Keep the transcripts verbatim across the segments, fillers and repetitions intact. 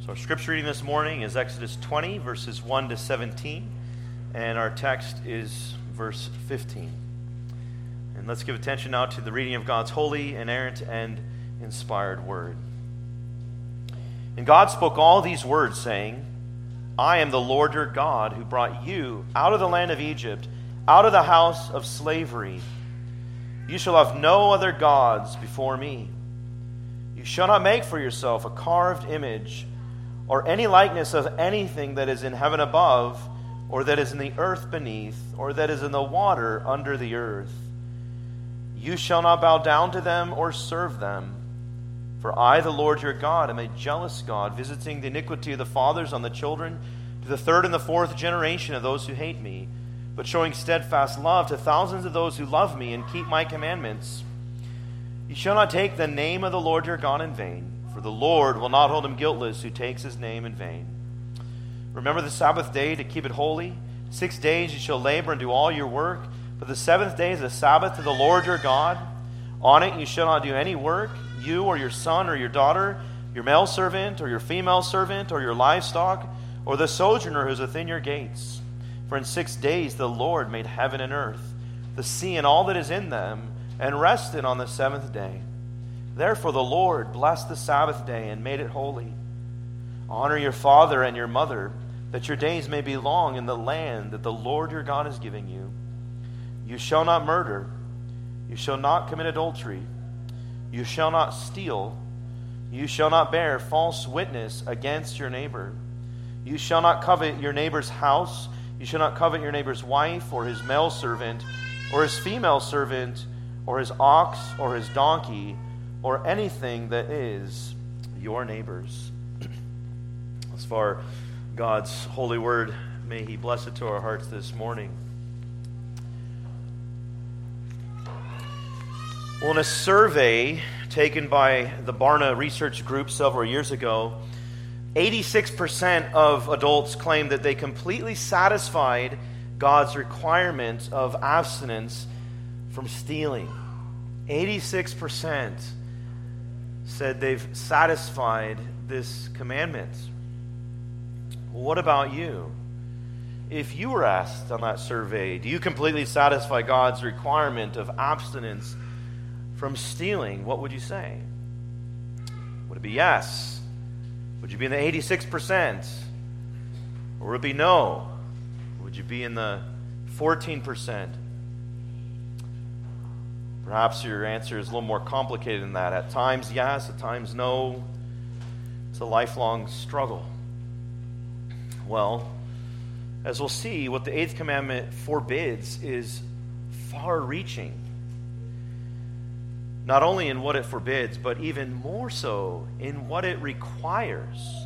So our scripture reading this morning is Exodus twenty, verses one to seventeen, and our text is verse fifteen. And let's give attention now to the reading of God's holy, inerrant, and inspired word. And God spoke all these words, saying, I am the Lord your God, who brought you out of the land of Egypt, out of the house of slavery. You shall have no other gods before me. You shall not make for yourself a carved image, or any likeness of anything that is in heaven above, or that is in the earth beneath, or that is in the water under the earth. You shall not bow down to them or serve them. For I, the Lord your God, am a jealous God, visiting the iniquity of the fathers on the children, to the third and the fourth generation of those who hate me, but showing steadfast love to thousands of those who love me and keep my commandments. You shall not take the name of the Lord your God in vain, for the Lord will not hold him guiltless who takes his name in vain. Remember the Sabbath day to keep it holy. Six days you shall labor and do all your work, but the seventh day is a Sabbath to the Lord your God. On it you shall not do any work, you or your son or your daughter, your male servant or your female servant, or your livestock, or the sojourner who is within your gates. For in six days the Lord made heaven and earth, the sea and all that is in them, and rested on the seventh day. Therefore the Lord blessed the Sabbath day and made it holy. Honor your father and your mother, that your days may be long in the land that the Lord your God is giving you. You shall not murder. You shall not commit adultery. You shall not steal. You shall not bear false witness against your neighbor. You shall not covet your neighbor's house. You shall not covet your neighbor's wife, or his male servant, or his female servant, or his ox, or his donkey, or anything that is your neighbor's. As far God's holy word, may he bless it to our hearts this morning. Well, in a survey taken by the Barna Research Group several years ago, eighty-six percent of adults claimed that they completely satisfied God's requirement of abstinence from stealing. eighty-six percent said they've satisfied this commandment. Well, what about you? If you were asked on that survey, do you completely satisfy God's requirement of abstinence from stealing, what would you say? Would it be yes? Would you be in the eighty-six percent? Or would it be no? Would you be in the fourteen percent? Perhaps your answer is a little more complicated than that. At times, yes. At times, no. It's a lifelong struggle. Well, as we'll see, what the eighth commandment forbids is far-reaching. Not only in what it forbids, but even more so in what it requires.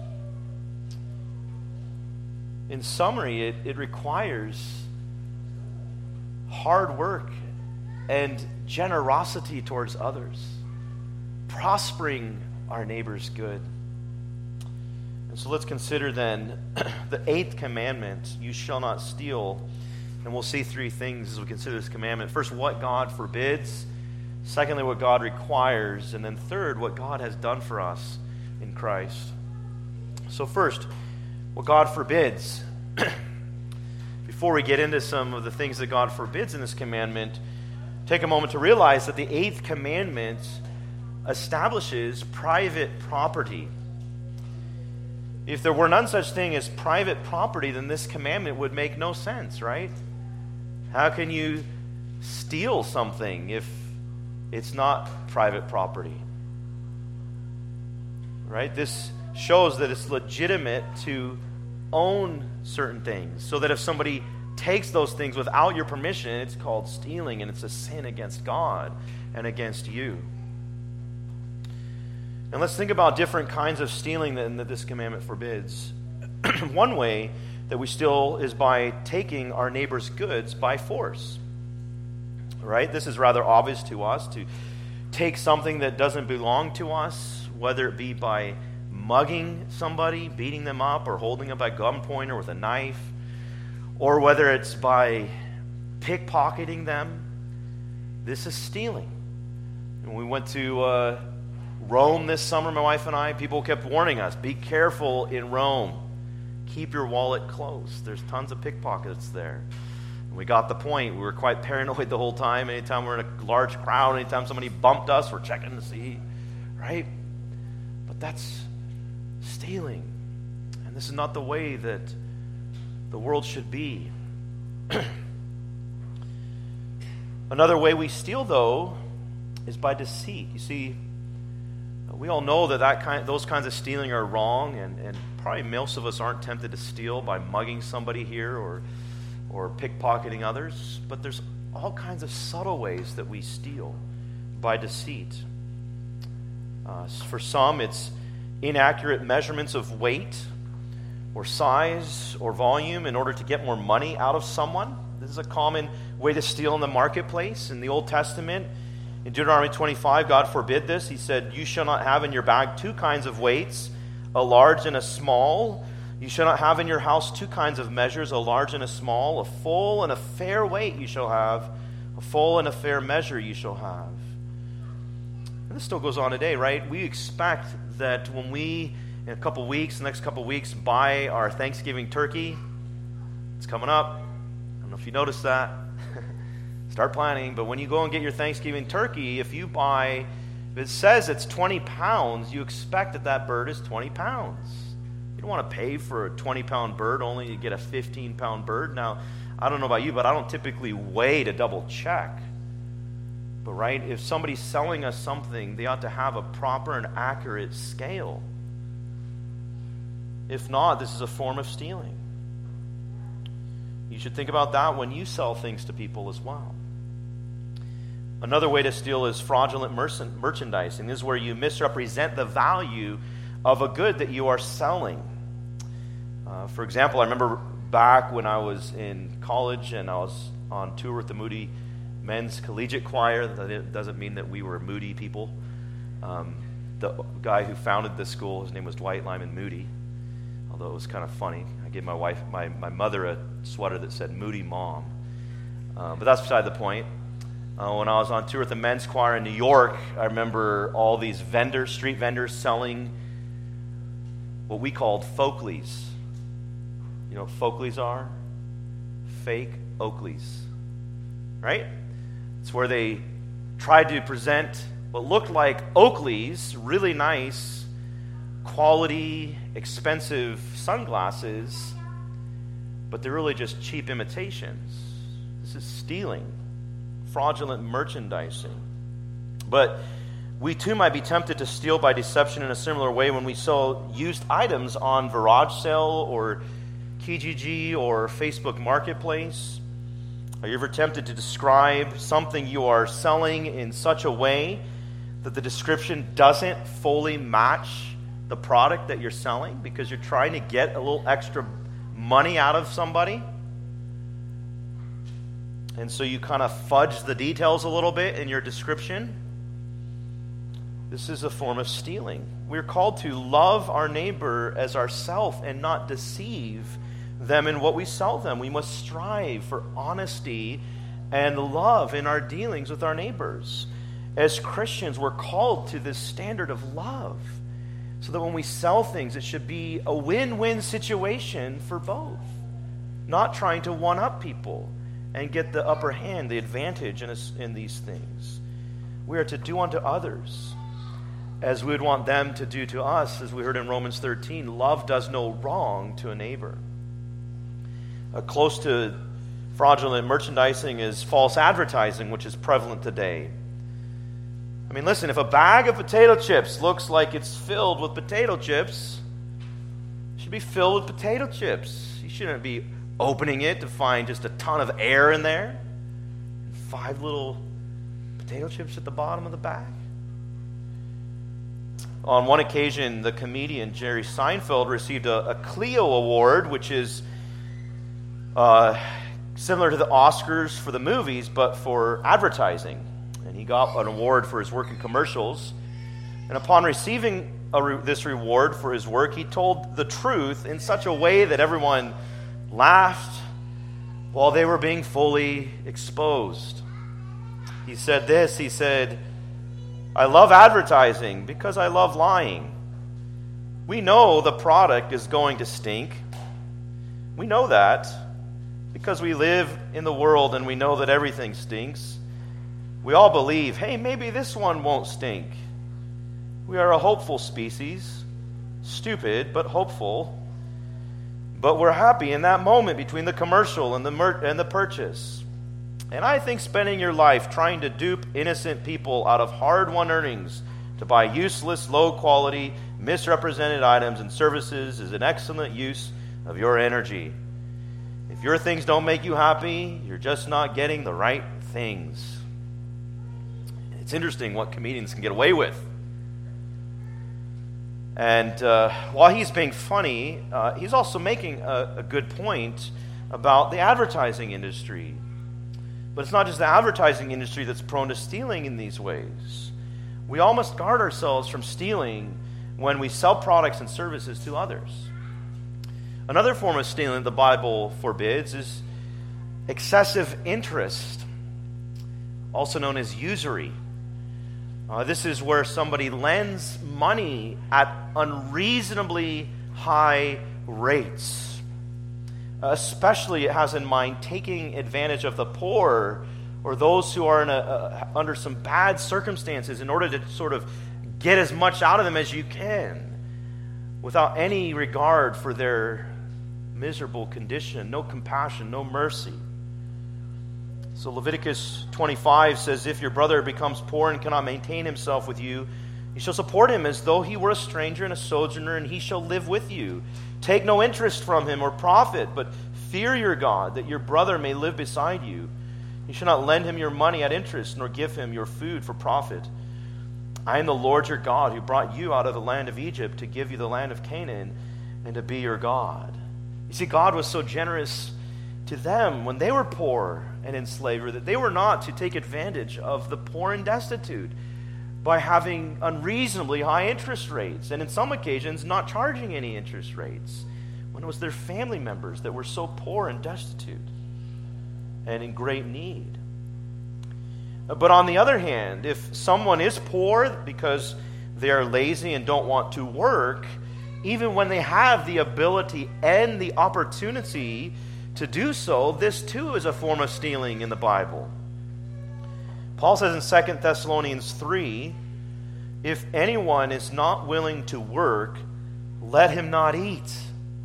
In summary, it, it requires hard work and generosity towards others, prospering our neighbor's good. And so let's consider then the eighth commandment, you shall not steal. And we'll see three things as we consider this commandment. First, what God forbids. Secondly, what God requires. And then third, what God has done for us in Christ. So first, what God forbids. Before we get into some of the things that God forbids in this commandment, take a moment to realize that the eighth commandment establishes private property. If there were none such thing as private property, then this commandment would make no sense, right? How can you steal something if it's not private property? Right? This shows that it's legitimate to own certain things, so that if somebody takes those things without your permission, it's called stealing, and it's a sin against God and against you. And let's think about different kinds of stealing that, that this commandment forbids. One way that we steal is by taking our neighbor's goods by force. Right? This is rather obvious to us, to take something that doesn't belong to us, whether it be by mugging somebody, beating them up, or holding them by gunpoint or with a knife, or whether it's by pickpocketing them. This is stealing. And we went to uh, Rome this summer, my wife and I, people kept warning us, be careful in Rome. Keep your wallet close. There's tons of pickpockets there. And we got the point. We were quite paranoid the whole time. Anytime we're in a large crowd, anytime somebody bumped us, we're checking to see, right? But that's stealing. And this is not the way that the world should be. Another way we steal, though, is by deceit. You see, we all know that, that kind, those kinds of stealing are wrong, and, and probably most of us aren't tempted to steal by mugging somebody here or, or pickpocketing others, but there's all kinds of subtle ways that we steal by deceit. Uh, for some, it's inaccurate measurements of weight or size or volume in order to get more money out of someone. This is a common way to steal in the marketplace. In the Old Testament, in Deuteronomy twenty-five, God forbid this. He said, you shall not have in your bag two kinds of weights, a large and a small. You shall not have in your house two kinds of measures, a large and a small. A full and a fair weight you shall have. A full and a fair measure you shall have. And this still goes on today, right? We expect that when we, in a couple weeks, the next couple weeks, buy our Thanksgiving turkey, it's coming up. I don't know if you noticed that. Start planning. But when you go and get your Thanksgiving turkey, if you buy, if it says it's twenty pounds, you expect that that bird is twenty pounds. You don't want to pay for a twenty-pound bird only to get a fifteen-pound bird. Now, I don't know about you, but I don't typically weigh to double check. But right, if somebody's selling us something, they ought to have a proper and accurate scale. If not, this is a form of stealing. You should think about that when you sell things to people as well. Another way to steal is fraudulent merchandising. This is where you misrepresent the value of a good that you are selling. Uh, for example, I remember back when I was in college and I was on tour with the Moody Men's Collegiate Choir. That doesn't mean that we were Moody people. Um, the guy who founded this school, his name was Dwight Lyman Moody, although it was kind of funny. I gave my wife, my, my mother a sweater that said Moody Mom. Uh, but that's beside the point. Uh, when I was on tour with the men's choir in New York, I remember all these vendors, street vendors, selling what we called Folkleys. You know what Folkleys are? Fake Oakleys. Right? It's where they tried to present what looked like Oakleys, really nice, quality, expensive sunglasses, but they're really just cheap imitations. This is stealing, fraudulent merchandising. But we too might be tempted to steal by deception in a similar way when we sell used items on Garage Sale or Kijiji or Facebook Marketplace. Are you ever tempted to describe something you are selling in such a way that the description doesn't fully match the product that you're selling because you're trying to get a little extra money out of somebody? And so you kind of fudge the details a little bit in your description. This is a form of stealing. We're called to love our neighbor as ourself and not deceive them in what we sell them. We must strive for honesty and love in our dealings with our neighbors. As Christians, we're called to this standard of love so that when we sell things, it should be a win-win situation for both. Not trying to one-up people and get the upper hand, the advantage in, us, in these things. We are to do unto others as we would want them to do to us, as we heard in Romans thirteen. Love does no wrong to a neighbor. Uh, close to fraudulent merchandising is false advertising, which is prevalent today. I mean, listen, if a bag of potato chips looks like it's filled with potato chips, it should be filled with potato chips. You shouldn't be opening it to find just a ton of air in there. Five little potato chips at the bottom of the bag. On one occasion, the comedian Jerry Seinfeld received a, a Clio Award, which is uh, similar to the Oscars for the movies, but for advertising. And he got an award for his work in commercials. And upon receiving a re- this reward for his work, he told the truth in such a way that everyone laughed while they were being fully exposed. He said this, he said, I love advertising because I love lying. We know the product is going to stink. We know that because we live in the world and we know that everything stinks. We all believe, hey, maybe this one won't stink. We are a hopeful species, stupid but hopeful. But we're happy in that moment between the commercial and the mer- and the purchase. And I think spending your life trying to dupe innocent people out of hard-won earnings to buy useless, low-quality, misrepresented items and services is an excellent use of your energy. If your things don't make you happy, you're just not getting the right things. It's interesting what comedians can get away with. And uh, while he's being funny, uh, he's also making a, a good point about the advertising industry. But it's not just the advertising industry that's prone to stealing in these ways. We all must guard ourselves from stealing when we sell products and services to others. Another form of stealing the Bible forbids is excessive interest, also known as usury. Uh, this is where somebody lends money at unreasonably high rates. Uh, especially, it has in mind taking advantage of the poor or those who are in a, uh, under some bad circumstances in order to sort of get as much out of them as you can without any regard for their miserable condition, no compassion, no mercy. So Leviticus twenty-five says, if your brother becomes poor and cannot maintain himself with you, you shall support him as though he were a stranger and a sojourner, and he shall live with you. Take no interest from him or profit, but fear your God, that your brother may live beside you. You shall not lend him your money at interest, nor give him your food for profit. I am the Lord your God, who brought you out of the land of Egypt to give you the land of Canaan and to be your God. You see, God was so generous to them when they were poor and in slavery that they were not to take advantage of the poor and destitute by having unreasonably high interest rates, and in some occasions not charging any interest rates when it was their family members that were so poor and destitute and in great need. But on the other hand, if someone is poor because they are lazy and don't want to work, even when they have the ability and the opportunity to do so, this too is a form of stealing in the Bible. Paul says in Second Thessalonians three, if anyone is not willing to work, let him not eat.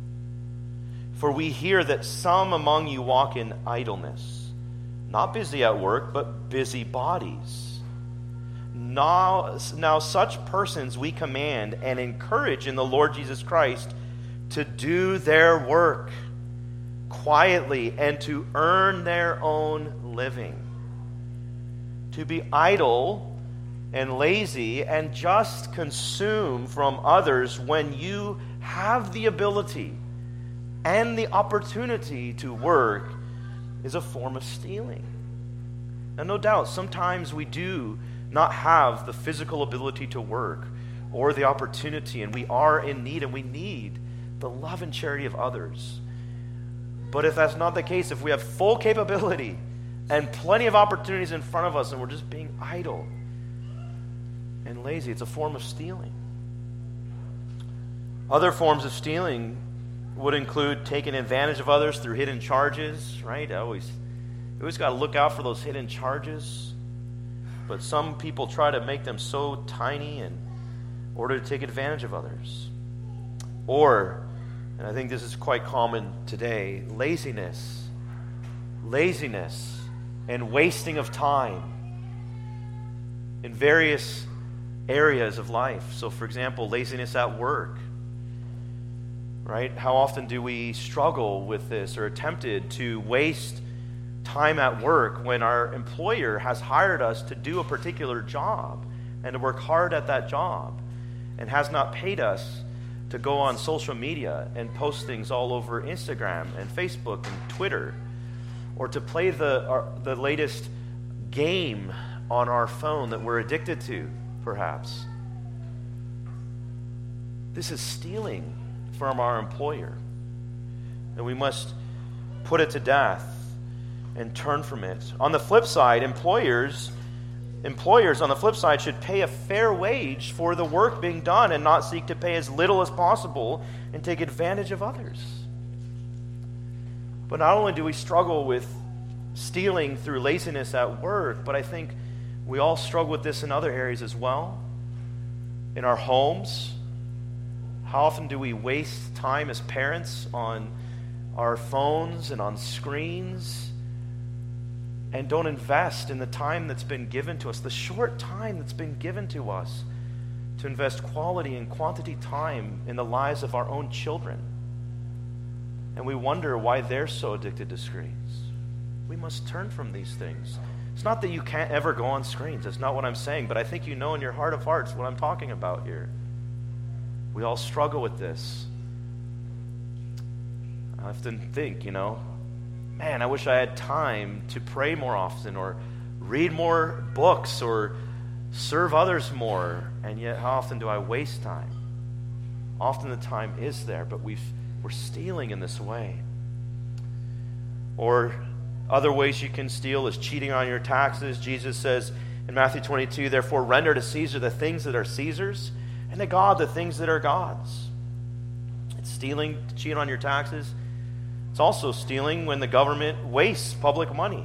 For we hear that some among you walk in idleness, not busy at work, but busy bodies. Now, now such persons we command and encourage in the Lord Jesus Christ to do their work quietly and to earn their own living. To be idle and lazy and just consume from others when you have the ability and the opportunity to work is a form of stealing. Now, no doubt, sometimes we do not have the physical ability to work or the opportunity, and we are in need and we need the love and charity of others. But if that's not the case, if we have full capability and plenty of opportunities in front of us and we're just being idle and lazy, it's a form of stealing. Other forms of stealing would include taking advantage of others through hidden charges, right? I always, you always got to look out for those hidden charges. But some people try to make them so tiny in order to take advantage of others. Or, and I think this is quite common today, laziness. Laziness and wasting of time in various areas of life. So, for example, laziness at work. Right? How often do we struggle with this or are tempted to waste time at work when our employer has hired us to do a particular job and to work hard at that job and has not paid us to go on social media and post things all over Instagram and Facebook and Twitter, or to play the our, the latest game on our phone that we're addicted to, perhaps. This is stealing from our employer, and we must put it to death and turn from it. On the flip side, employers employers, on the flip side, should pay a fair wage for the work being done and not seek to pay as little as possible and take advantage of others. But not only do we struggle with stealing through laziness at work, but I think we all struggle with this in other areas as well. In our homes, how often do we waste time as parents on our phones and on screens and don't invest in the time that's been given to us, the short time that's been given to us, to invest quality and quantity time in the lives of our own children? And we wonder why they're so addicted to screens. We must turn from these things. It's not that you can't ever go on screens. That's not what I'm saying. But I think you know in your heart of hearts what I'm talking about here. We all struggle with this. I often think, you know, man, I wish I had time to pray more often or read more books or serve others more. And yet, how often do I waste time? Often the time is there, but we've, we're stealing in this way. Or other ways you can steal is cheating on your taxes. Jesus says in Matthew twenty-two, therefore render to Caesar the things that are Caesar's, and to God the things that are God's. It's stealing to cheat on your taxes. It's also stealing when the government wastes public money.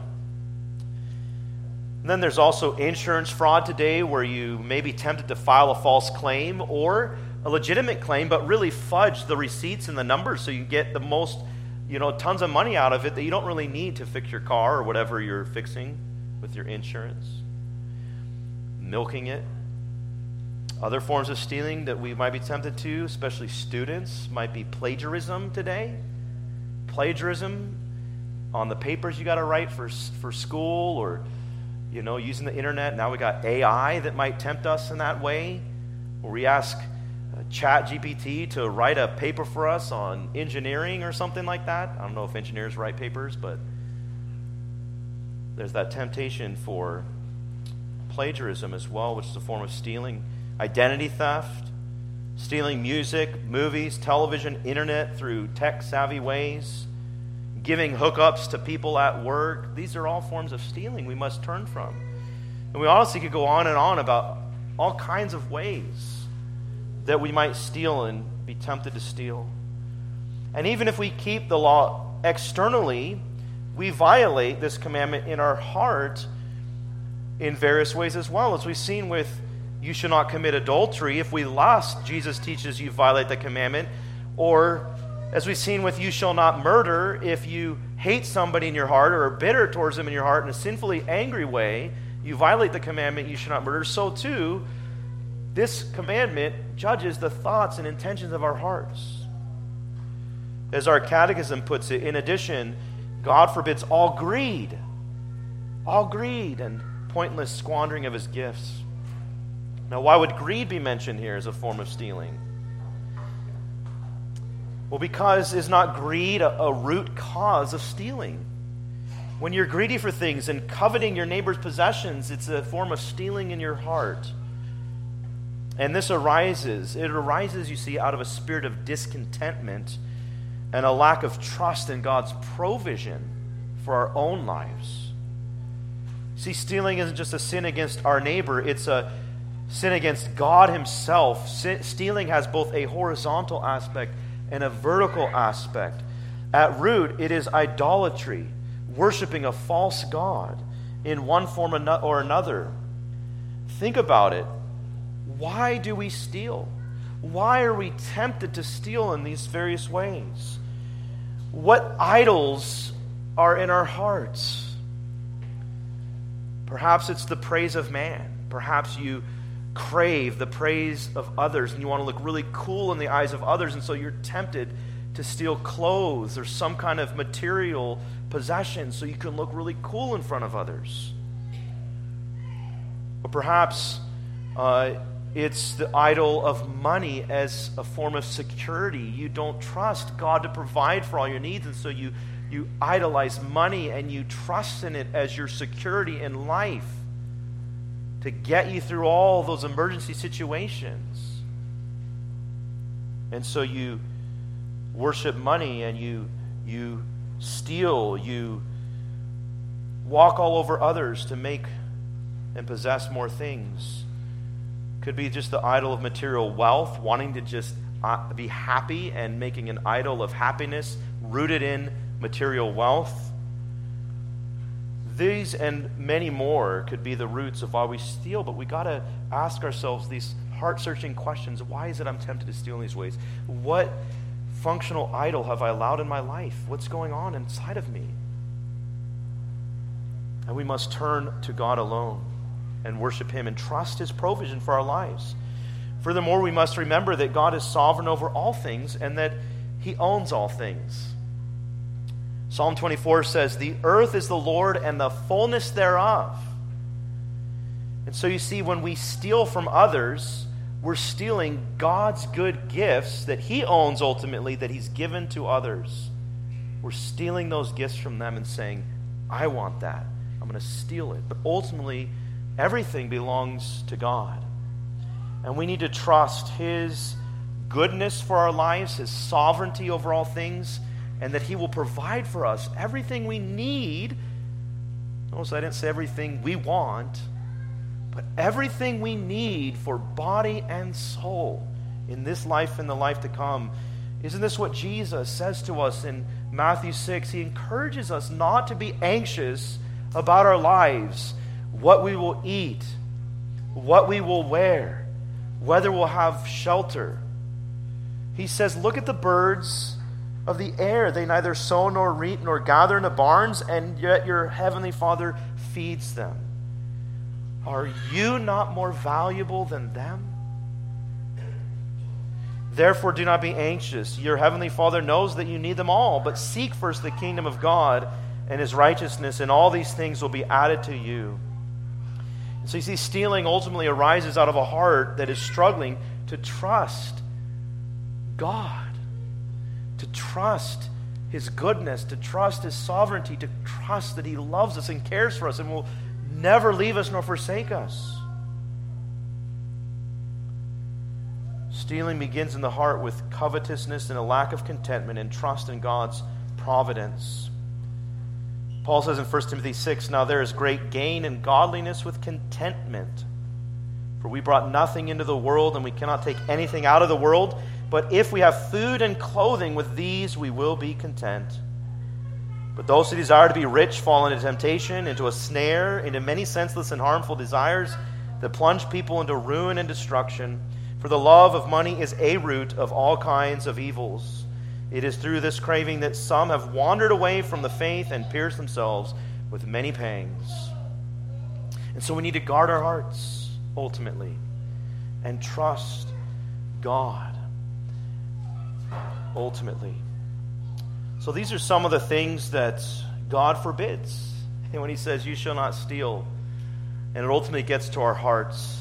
And then there's also insurance fraud today, where you may be tempted to file a false claim or a legitimate claim, but really fudge the receipts and the numbers so you get the most, you know, tons of money out of it that you don't really need to fix your car or whatever you're fixing with your insurance. Milking it. Other forms of stealing that we might be tempted to, especially students, might be plagiarism today. Plagiarism on the papers you got to write for for school, or, you know, using the internet. Now we got A I that might tempt us in that way, where we ask uh, Chat G P T to write a paper for us on engineering or something like that. I don't know if engineers write papers, but there's that temptation for plagiarism as well, which is a form of stealing. Identity theft, stealing music, movies, television, internet through tech-savvy ways, giving hookups to people at work. These are all forms of stealing we must turn from. And we honestly could go on and on about all kinds of ways that we might steal and be tempted to steal. And even if we keep the law externally, we violate this commandment in our heart in various ways as well. As we've seen with you shall not commit adultery. If we lust, Jesus teaches you violate the commandment. Or as we've seen with you shall not murder, if you hate somebody in your heart or are bitter towards them in your heart in a sinfully angry way, you violate the commandment, you shall not murder. So too, this commandment judges the thoughts and intentions of our hearts. As our catechism puts it, in addition, God forbids all greed, all greed and pointless squandering of his gifts. Now, why would greed be mentioned here as a form of stealing? Well, because is not greed a, a root cause of stealing? When you're greedy for things and coveting your neighbor's possessions, it's a form of stealing in your heart. And this arises, it arises, you see, out of a spirit of discontentment and a lack of trust in God's provision for our own lives. See, stealing isn't just a sin against our neighbor, it's a sin against God himself. Sin, stealing has both a horizontal aspect and a vertical aspect. At root, it is idolatry, worshiping a false god in one form or another. Think about it. Why do we steal? Why are we tempted to steal in these various ways? What idols are in our hearts? Perhaps it's the praise of man. Perhaps you crave the praise of others and you want to look really cool in the eyes of others, and so you're tempted to steal clothes or some kind of material possession so you can look really cool in front of others. Or perhaps uh, it's the idol of money as a form of security. You don't trust God to provide for all your needs, and so you, you idolize money and you trust in it as your security in life to get you through all those emergency situations. And so you worship money and you you steal, you walk all over others to make and possess more things. Could be just the idol of material wealth, wanting to just uh, be happy and making an idol of happiness rooted in material wealth. These and many more could be the roots of why we steal, but we got to ask ourselves these heart-searching questions. Why is it I'm tempted to steal in these ways? What functional idol have I allowed in my life? What's going on inside of me? And we must turn to God alone and worship Him and trust His provision for our lives. Furthermore, we must remember that God is sovereign over all things and that He owns all things. Psalm twenty-four says, "The earth is the Lord and the fullness thereof." And so you see, when we steal from others, we're stealing God's good gifts that He owns ultimately, that He's given to others. We're stealing those gifts from them and saying, I want that. I'm going to steal it. But ultimately, everything belongs to God. And we need to trust His goodness for our lives, His sovereignty over all things, and that He will provide for us everything we need. Notice I didn't say everything we want, but everything we need for body and soul in this life and the life to come. Isn't this what Jesus says to us in Matthew six? He encourages us not to be anxious about our lives, what we will eat, what we will wear, whether we'll have shelter. He says, look at the birds of the air. They neither sow nor reap nor gather in the barns, and yet your heavenly Father feeds them. Are you not more valuable than them? Therefore, do not be anxious. Your heavenly Father knows that you need them all, but seek first the kingdom of God and His righteousness, and all these things will be added to you. So you see, stealing ultimately arises out of a heart that is struggling to trust God, to trust His goodness, to trust His sovereignty, to trust that He loves us and cares for us and will never leave us nor forsake us. Stealing begins in the heart with covetousness and a lack of contentment and trust in God's providence. Paul says in First Timothy six, "Now there is great gain in godliness with contentment. For we brought nothing into the world, and we cannot take anything out of the world. But if we have food and clothing, with these we will be content. But those who desire to be rich fall into temptation, into a snare, into many senseless and harmful desires that plunge people into ruin and destruction. For the love of money is a root of all kinds of evils. It is through this craving that some have wandered away from the faith and pierced themselves with many pangs." And so we need to guard our hearts, ultimately, and trust God, ultimately. So these are some of the things that God forbids. And when He says, "You shall not steal," and it ultimately gets to our hearts.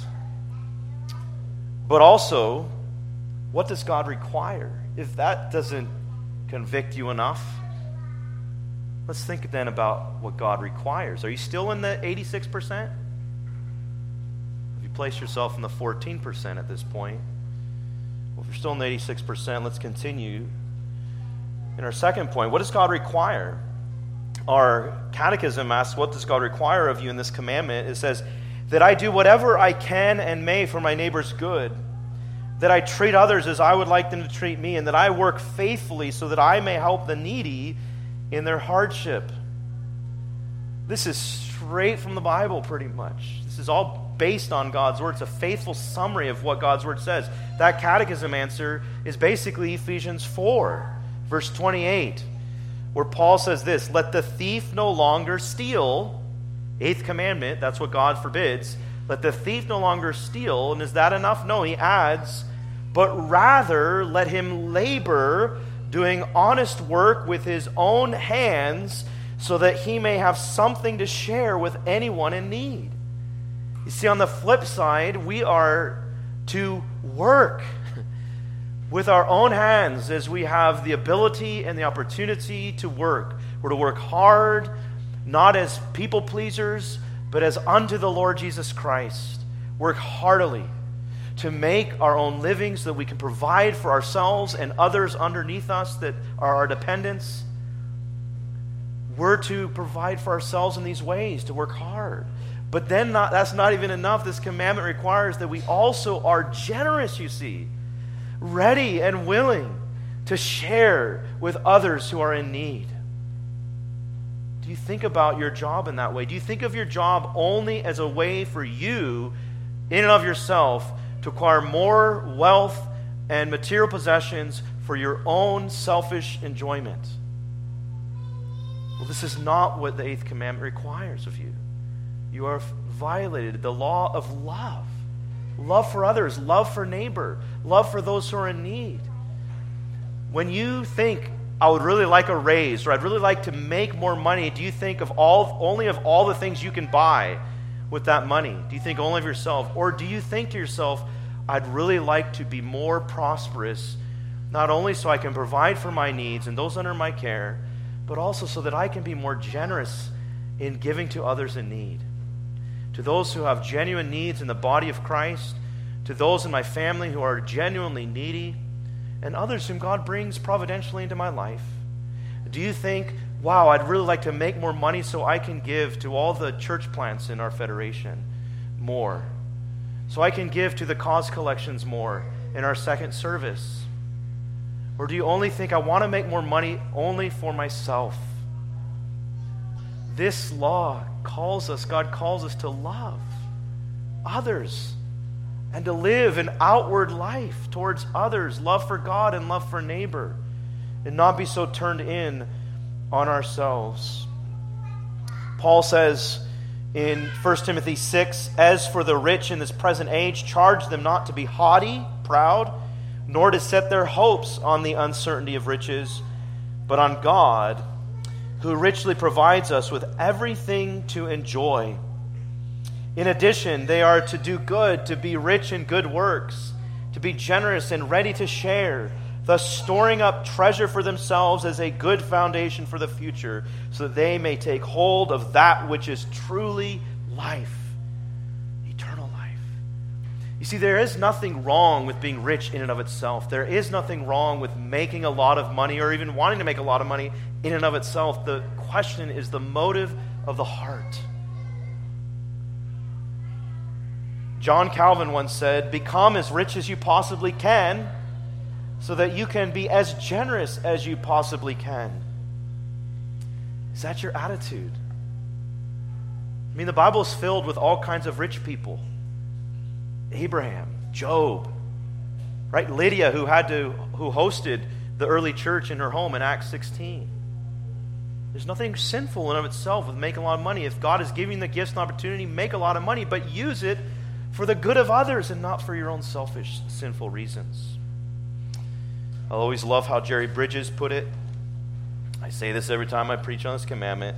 But also, what does God require? If that doesn't convict you enough, let's think then about what God requires. Are you still in the eighty-six percent? Have you placed yourself in the fourteen percent at this point? Well, if you're still in the eighty-six percent, let's continue. In our second point, what does God require? Our catechism asks, what does God require of you in this commandment? It says, that I do whatever I can and may for my neighbor's good, that I treat others as I would like them to treat me, and that I work faithfully so that I may help the needy in their hardship. This is straight from the Bible, pretty much. This is all based on God's Word. It's a faithful summary of what God's Word says. That catechism answer is basically Ephesians four, verse twenty-eight, where Paul says this, "Let the thief no longer steal." Eighth commandment, that's what God forbids. Let the thief no longer steal. And is that enough? No, he adds, "But rather let him labor, doing honest work with his own hands, so that he may have something to share with anyone in need." You see, on the flip side, we are to work with our own hands as we have the ability and the opportunity to work. We're to work hard, not as people pleasers, but as unto the Lord Jesus Christ. Work heartily to make our own living so that we can provide for ourselves and others underneath us that are our dependents. We're to provide for ourselves in these ways, to work hard. But then not, that's not even enough. This commandment requires that we also are generous, you see, ready and willing to share with others who are in need. Do you think about your job in that way? Do you think of your job only as a way for you, in and of yourself, to acquire more wealth and material possessions for your own selfish enjoyment? Well, this is not what the eighth commandment requires of you. You are violated the law of love. Love for others, love for neighbor, love for those who are in need. When you think, I would really like a raise, or I'd really like to make more money, do you think of all only of all the things you can buy with that money? Do you think only of yourself? Or do you think to yourself, I'd really like to be more prosperous, not only so I can provide for my needs and those under my care, but also so that I can be more generous in giving to others in need? To those who have genuine needs in the body of Christ, to those in my family who are genuinely needy, and others whom God brings providentially into my life. Do you think, wow, I'd really like to make more money so I can give to all the church plants in our federation more, so I can give to the cause collections more in our second service? Or do you only think, I want to make more money only for myself? This law calls us, God calls us to love others and to live an outward life towards others, love for God and love for neighbor, and not be so turned in on ourselves. Paul says in First Timothy six, as for the rich in this present age, charge them not to be haughty, proud, nor to set their hopes on the uncertainty of riches, but on God, who richly provides us with everything to enjoy. In addition, they are to do good, to be rich in good works, to be generous and ready to share, thus storing up treasure for themselves as a good foundation for the future, so that they may take hold of that which is truly life, eternal life. You see, there is nothing wrong with being rich in and of itself. There is nothing wrong with making a lot of money or even wanting to make a lot of money in and of itself. The question is the motive of the heart. John Calvin once said, become as rich as you possibly can so that you can be as generous as you possibly can. Is that your attitude? I mean, the Bible is filled with all kinds of rich people. Abraham, Job, right? Lydia, who had to, who hosted the early church in her home in Acts sixteen. There's nothing sinful in and of itself with making a lot of money. If God is giving you the gifts and opportunity, make a lot of money, but use it for the good of others and not for your own selfish, sinful reasons. I always love how Jerry Bridges put it. I say this every time I preach on this commandment,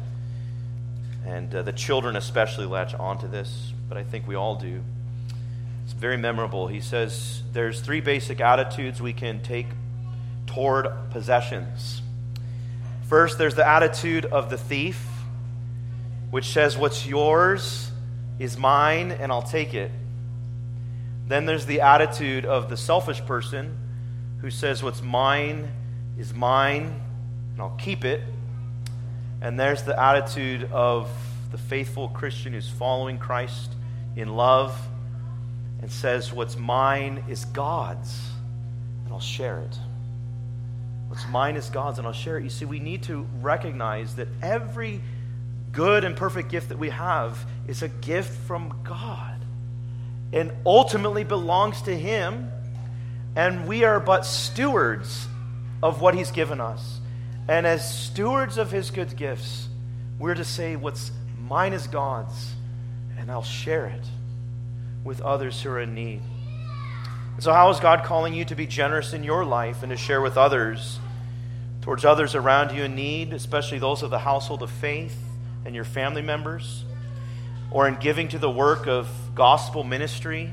and uh, the children especially latch onto this, but I think we all do. It's very memorable. He says there's three basic attitudes we can take toward possessions. First, there's the attitude of the thief, which says what's yours is mine and I'll take it. Then there's the attitude of the selfish person who says what's mine is mine and I'll keep it. And there's the attitude of the faithful Christian who's following Christ in love and says what's mine is God's and I'll share it. What's mine is God's and I'll share it. You see, we need to recognize that every good and perfect gift that we have is a gift from God and ultimately belongs to Him, and we are but stewards of what He's given us. And as stewards of His good gifts, we're to say what's mine is God's and I'll share it with others who are in need. And so how is God calling you to be generous in your life and to share with others, towards others around you in need, especially those of the household of faith and your family members, or in giving to the work of gospel ministry?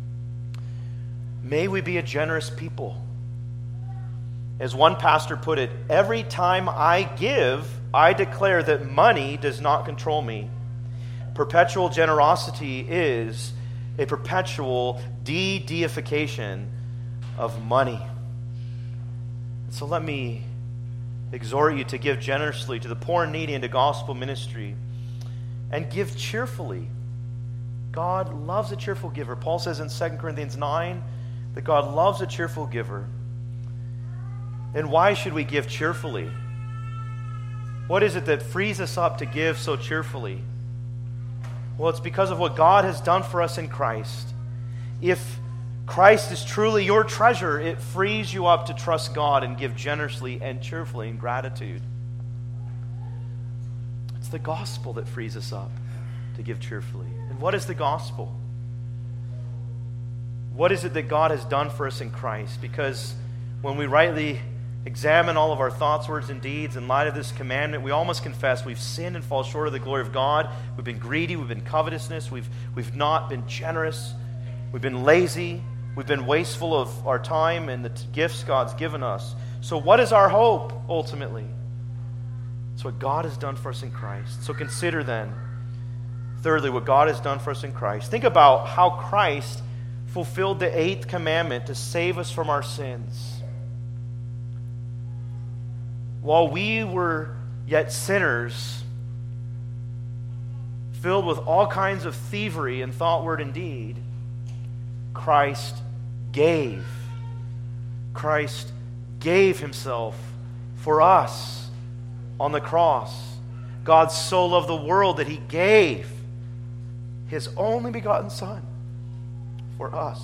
May we be a generous people. As one pastor put it, every time I give, I declare that money does not control me. Perpetual generosity is a perpetual de-deification of money. So let me exhort you to give generously to the poor and needy and to gospel ministry, and give cheerfully God loves a cheerful giver. Paul says in Second Corinthians nine that God loves a cheerful giver. And why should we give cheerfully? What is it that frees us up to give so cheerfully? Well, it's because of what God has done for us in Christ. If Christ is truly your treasure, it frees you up to trust God and give generously and cheerfully in gratitude. It's the gospel that frees us up to give cheerfully. And what is the gospel? What is it that God has done for us in Christ? Because when we rightly examine all of our thoughts, words, and deeds in light of this commandment, we all must confess we've sinned and fall short of the glory of God. We've been greedy, we've been covetousness, we've, we've not been generous, we've been lazy, we've been wasteful of our time and the gifts God's given us. So what is our hope, ultimately? It's what God has done for us in Christ. So consider then, thirdly, what God has done for us in Christ. Think about how Christ fulfilled the eighth commandment to save us from our sins. While we were yet sinners, filled with all kinds of thievery in thought, word, and deed, Christ gave. Christ gave himself for us on the cross. God so loved the world that he gave his only begotten Son for us.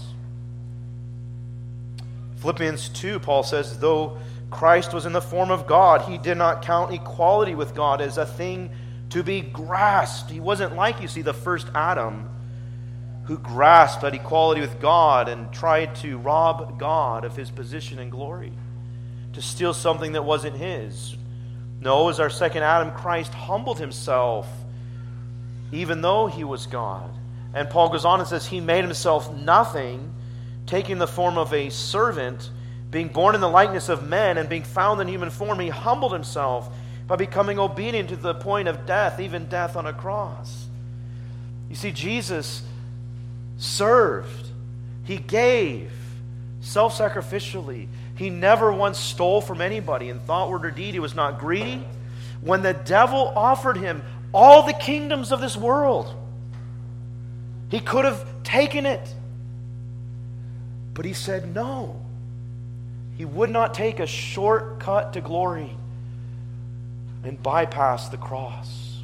Philippians two, Paul says, though Christ was in the form of God, he did not count equality with God as a thing to be grasped. He wasn't like, you see, the first Adam who grasped at equality with God and tried to rob God of his position and glory, to steal something that wasn't his. No, as our second Adam, Christ humbled himself, even though he was God. And Paul goes on and says, he made himself nothing, taking the form of a servant, being born in the likeness of men, and being found in human form, he humbled himself by becoming obedient to the point of death, even death on a cross. You see, Jesus served. He gave self-sacrificially. He never once stole from anybody in thought, word, or deed. He was not greedy. When the devil offered him all the kingdoms of this world, he could have taken it. But he said no. He would not take a shortcut to glory and bypass the cross.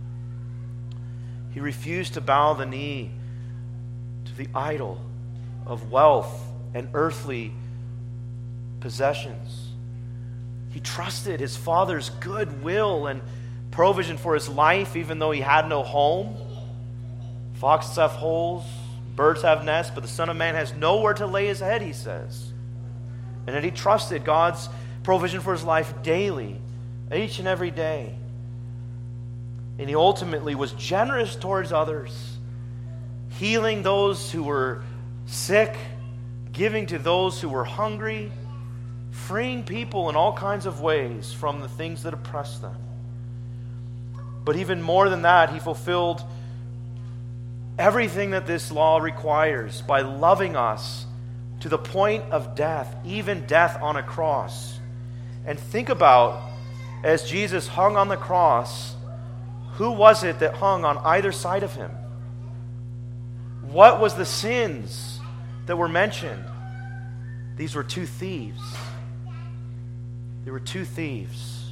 He refused to bow the knee to the idol of wealth and earthly possessions. He trusted his Father's good will and provision for his life, even though he had no home. Foxes have holes, birds have nests, but the Son of Man has nowhere to lay his head, he says. And that he trusted God's provision for his life daily, each and every day. And he ultimately was generous towards others, healing those who were sick, giving to those who were hungry, freeing people in all kinds of ways from the things that oppressed them. But even more than that, he fulfilled everything that this law requires by loving us to the point of death, even death on a cross. And think about, as Jesus hung on the cross, who was it that hung on either side of him? What was the sins that were mentioned? These were two thieves. They were two thieves.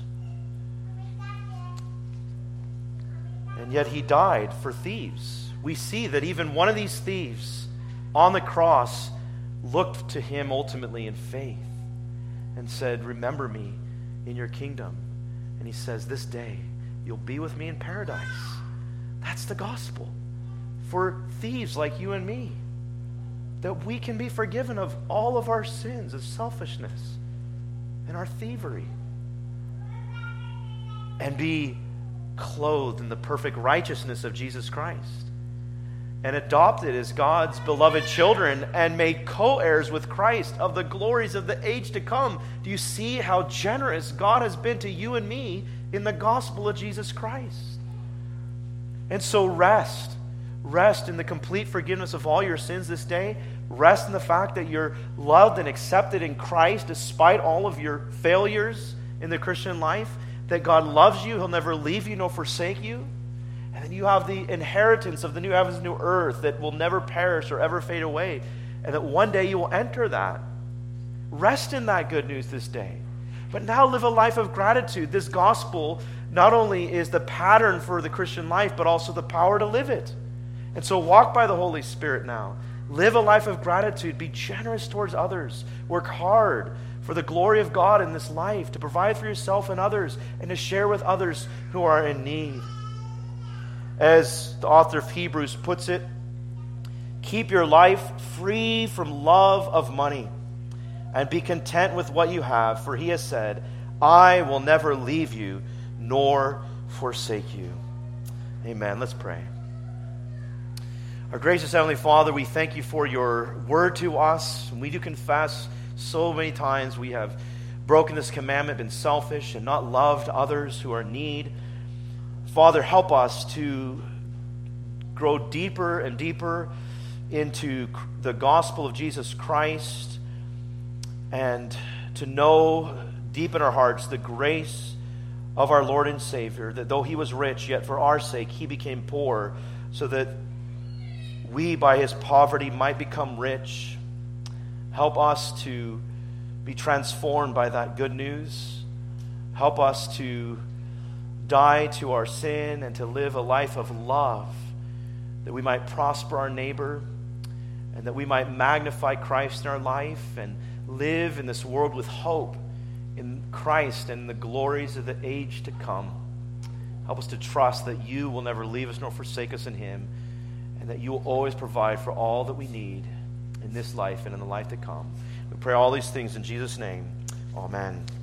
And yet he died for thieves. We see that even one of these thieves on the cross looked to him ultimately in faith and said, remember me in your kingdom. And he says, this day you'll be with me in paradise. That's the gospel for thieves like you and me, that we can be forgiven of all of our sins of selfishness and our thievery and be clothed in the perfect righteousness of Jesus Christ and adopted as God's beloved children and made co-heirs with Christ of the glories of the age to come. Do you see how generous God has been to you and me in the gospel of Jesus Christ? And so rest. Rest in the complete forgiveness of all your sins this day. Rest in the fact that you're loved and accepted in Christ despite all of your failures in the Christian life. That God loves you. He'll never leave you nor forsake you. And then you have the inheritance of the new heavens and new earth that will never perish or ever fade away. And that one day you will enter that. Rest in that good news this day. But now live a life of gratitude. This gospel not only is the pattern for the Christian life, but also the power to live it. And so walk by the Holy Spirit now. Live a life of gratitude. Be generous towards others. Work hard for the glory of God in this life, to provide for yourself and others, and to share with others who are in need. As the author of Hebrews puts it, keep your life free from love of money, and be content with what you have, for he has said, I will never leave you nor forsake you. Amen. Let's pray. Our gracious Heavenly Father, we thank you for your word to us. We do confess so many times we have broken this commandment, been selfish, and not loved others who are in need. Father, help us to grow deeper and deeper into the gospel of Jesus Christ, and to know deep in our hearts the grace of our Lord and Savior, that though he was rich, yet for our sake he became poor, so that we by his poverty might become rich. Help us to be transformed by that good news. Help us to die to our sin and to live a life of love, that we might prosper our neighbor, and that we might magnify Christ in our life and live in this world with hope in Christ and the glories of the age to come. Help us to trust that you will never leave us nor forsake us in him, and that you will always provide for all that we need in this life and in the life to come. We pray all these things in Jesus' name. Amen.